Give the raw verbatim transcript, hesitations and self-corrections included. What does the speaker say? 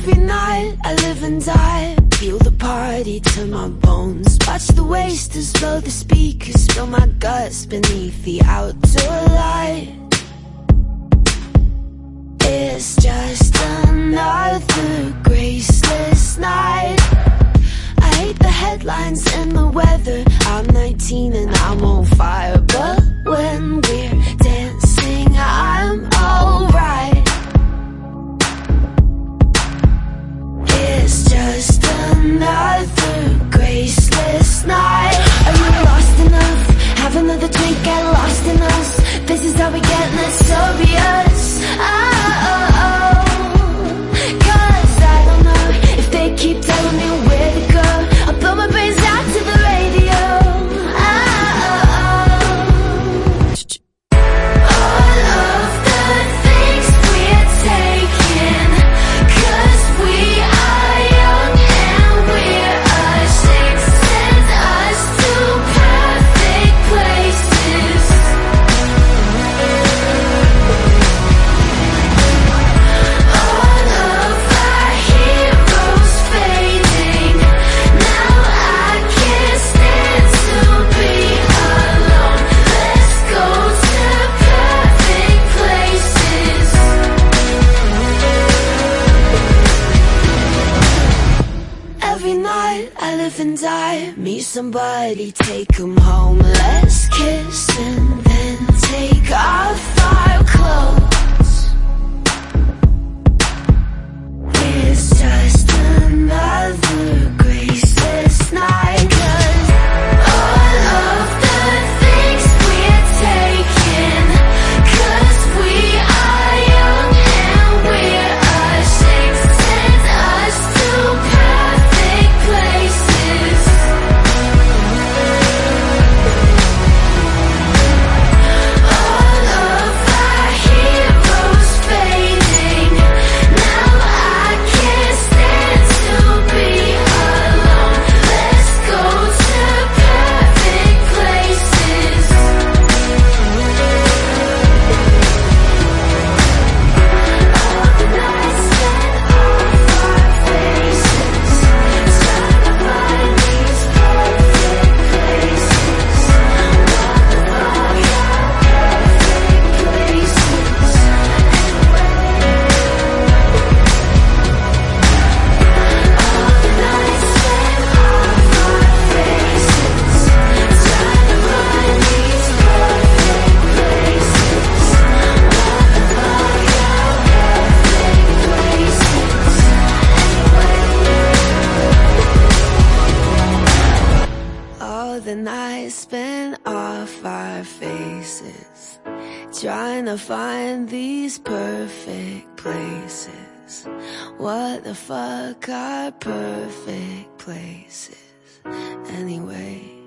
Every night I live and die, feel the party to my bones. Watch the wasters blow the speakers, feel my guts beneath the outdoor light. It's just another graceless night. I hate the headlines and the weather. I'm nineteen and I'm on fire, but when we're dancing I'm alright. It's just another graceless night. Are you lost enough? Have another drink, get lost in us. This is how we get, let's obvious. Oh, oh, oh. Cause I don't know if they keep telling me where to go. I'll blow my brains out to the radio. Oh, oh, oh. All of the things we're taking, cause we are young and we're ashamed. Send us to perfect places. All of our heroes fading. Now I can't stand to be alone. Let's go to perfect places. Every night I live and die, meet somebody, take 'em home. Let's kiss and then take off our clothes. It's just another graceless night. 'Cause all of the things we're taking, 'cause we are young and we're ashamed. Send us to perfect places. All of our heroes fading. Now I can't stand to be alone. Let's go to perfect places. All the nights spent off our faces, trying to find these perfect places. What the fuck are perfect places anyway? All the nights spent off our faces, trying to find these perfect places. What the fuck are perfect places anyway? All the nights spent off our faces, trying to find these perfect places. What the fuck are perfect places anyway?